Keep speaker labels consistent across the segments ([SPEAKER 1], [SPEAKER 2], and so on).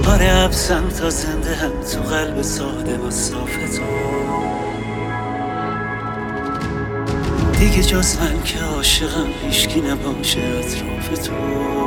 [SPEAKER 1] آره حبسم تا زنده هم تو قلب ساده و صاف تو. دیگه جز من که عاشقم هیچکی نباشه اطراف تو.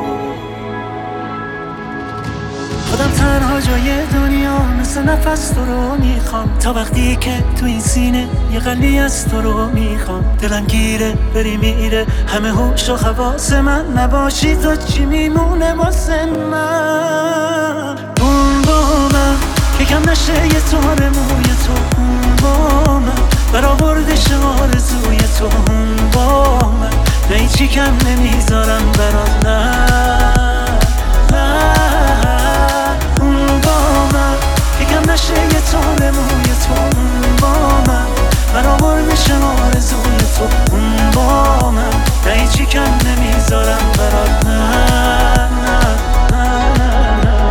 [SPEAKER 1] خودم تنها جای دنیا مثل نفس تو رو میخوام، تا وقتی که تو این سینه یه قلبی از تو رو میخوام. دلم گیره بری میره همه هوش و حواس من، نباشی تو چی میمونه واسه من؟ اون با من که کم نشه یه تار موی تو، اون با من برآوردش آرزوی تو، اون با من نه هیچی کم نمیذارم برات، نه نشه یه تار موی تو، اون با من برآوردش آرزوی تو، اون با من نه هیچی کم نمیذارم برات، نه نه نه نه نه.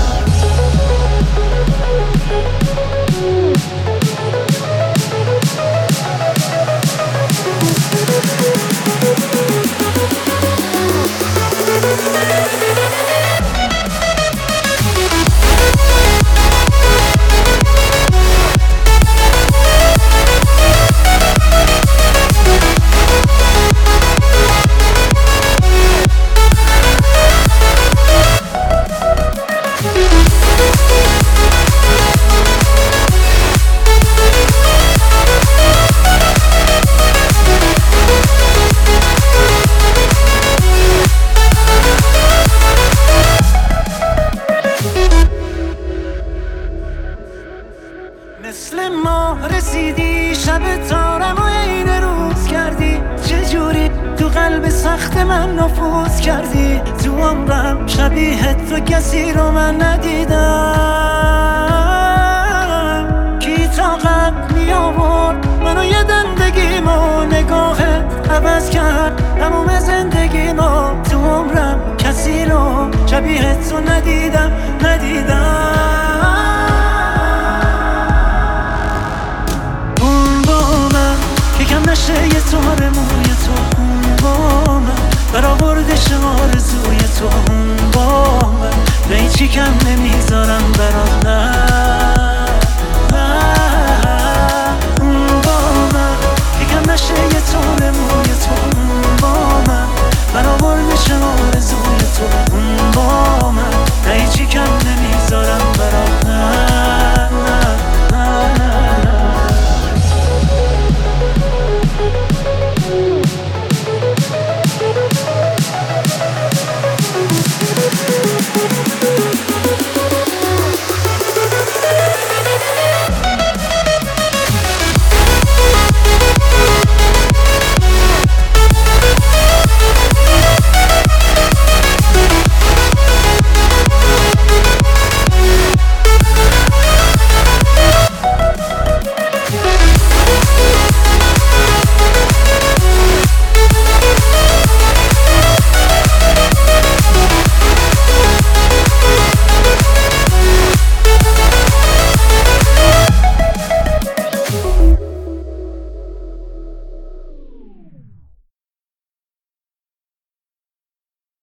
[SPEAKER 1] مثل ما رسیدی شب تارم و عین روز کردی، چجوری تو قلب سخت من نفوذ کردی. تو عمرم شبیه تو کسی رو من ندیدم، کی طاقت می آورد منو یه دندگیمو، نگاهت عوض کرد تموم زندگیمو. تو عمرم کسی رو شبیه تو ندیدم کم نشه یه تار موی تو، اون با من برآوردش آرزوی تو، اون با من نه هیچی کم نمیذارم برات، نه نه. اون با من کم نشه یه تار موی تو، اون با من برآوردش آرزوی تو، اون با من